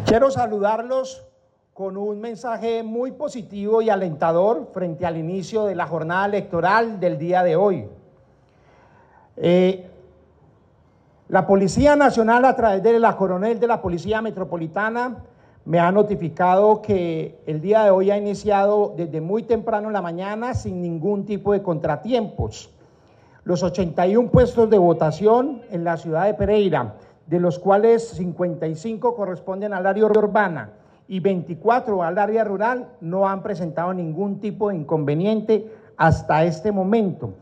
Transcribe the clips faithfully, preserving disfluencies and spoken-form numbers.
Quiero saludarlos con un mensaje muy positivo y alentador frente al inicio de la jornada electoral del día de hoy. Eh, la Policía Nacional, a través de la coronel de la Policía Metropolitana, me ha notificado que el día de hoy ha iniciado desde muy temprano en la mañana sin ningún tipo de contratiempos. Los ochenta y un puestos de votación en la ciudad de Pereira, de los cuales cincuenta y cinco corresponden al área urbana y veinticuatro al área rural, no han presentado ningún tipo de inconveniente hasta este momento.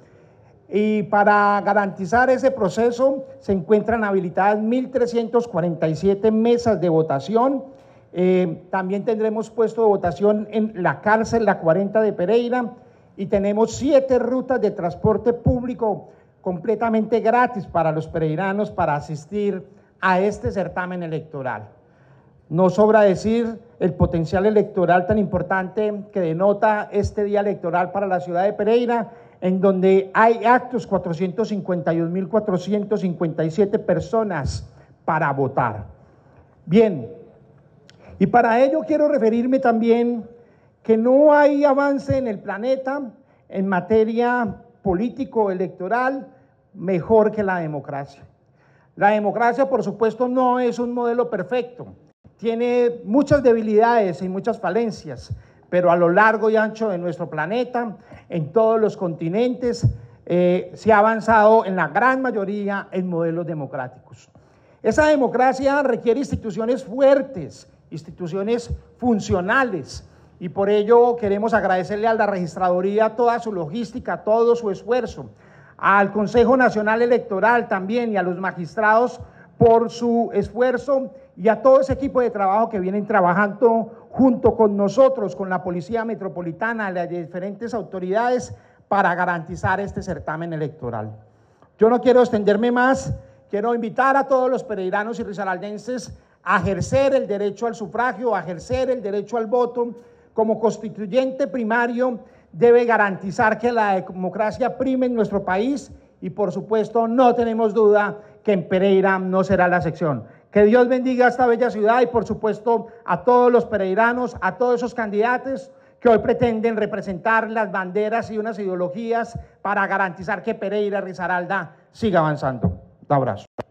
Y para garantizar ese proceso se encuentran habilitadas mil trescientas cuarenta y siete mesas de votación. Eh, también tendremos puesto de votación en la cárcel La cuarenta de Pereira y tenemos siete rutas de transporte público completamente gratis para los pereiranos para asistir a este certamen electoral. No sobra decir el potencial electoral tan importante que denota este día electoral para la ciudad de Pereira, en donde hay actos cuatrocientos cincuenta y dos mil cuatrocientas cincuenta y siete personas para votar. Bien, y para ello quiero referirme también que no hay avance en el planeta en materia político-electoral mejor que la democracia. La democracia, por supuesto, no es un modelo perfecto, tiene muchas debilidades y muchas falencias, pero a lo largo y ancho de nuestro planeta, en todos los continentes, eh, se ha avanzado en la gran mayoría en modelos democráticos. Esa democracia requiere instituciones fuertes, instituciones funcionales, y por ello queremos agradecerle a la registraduría toda su logística, todo su esfuerzo, al Consejo Nacional Electoral también y a los magistrados por su esfuerzo y a todo ese equipo de trabajo que vienen trabajando junto con nosotros, con la Policía Metropolitana, las diferentes autoridades para garantizar este certamen electoral. Yo no quiero extenderme más, quiero invitar a todos los pereiranos y risaraldenses a ejercer el derecho al sufragio, a ejercer el derecho al voto. Como constituyente primario debe garantizar que la democracia prime en nuestro país y por supuesto no tenemos duda que en Pereira no será la excepción. Que Dios bendiga a esta bella ciudad y por supuesto a todos los pereiranos, a todos esos candidatos que hoy pretenden representar las banderas y unas ideologías para garantizar que Pereira Risaralda siga avanzando. Un abrazo.